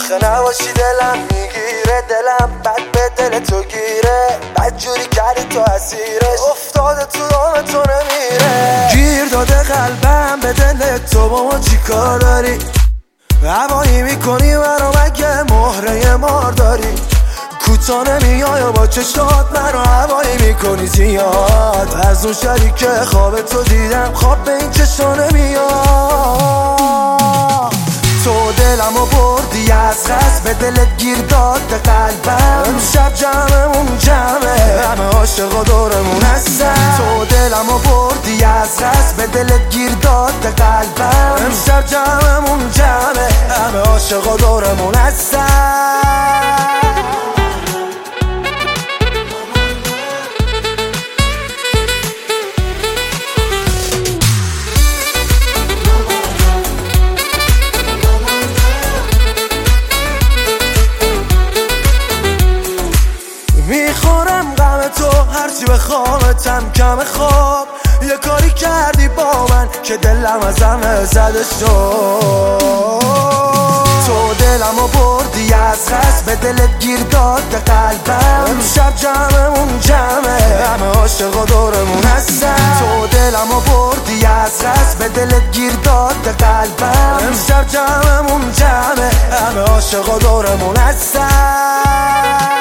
خسته نباشی دلم میگیره، دلم بد به دل تو گیره، بد جوری کردی تو اسیرش، افتاده تو دام تو نمیره. گیر داده قلبم به دل تو، با ما چی کار داری؟ هوایی میکنی منو مگه مهره مار داری؟ کوتا نمیای با چشات منو هوایی میکنی زیاد، از اون شبی که خواب تو دیدم خواب به این چشا نمیاد. تو دلمو بردی از قصد، به دلت گیر داد قلبم، امشب جمعمون جمعه، همه عاشقا دورمون هستن. تو دلمو بردی از قصد، به دلت گیر داد قلبم، امشب جمعمون جمعه، همه عاشقا دورمون هستن. میخورم غم تو هرچی بخوامتم کم خواب، یه کاری کردی با من که دلم از همه زده شد. تو دلمو بردی از قصد، به دلت گیر داد قلبم، امشب جمعمون جمعه، همه عاشقا دورمون هستن. تو دلمو بردی از قصد، به دلت گیر داد قلبم، امشب جمعمون جمعه، همه عاشقا دورمون هستن.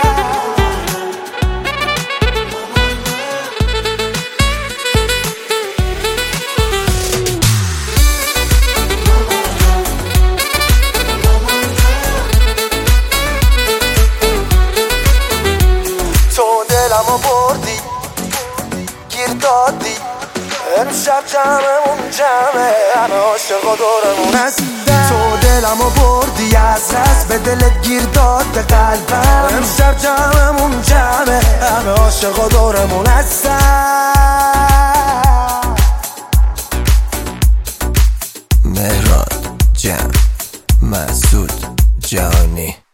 دلمو بردی گیر دادی، امشب جمعمون جمعه، همه عاشقا دورمون هستن. تو دلمو بردی از قصد، به دلت گیر داد قلبم، امشب جمعمون جمعه، همه عاشقا دورمون هستن. مهران جمع مسعود جهانی.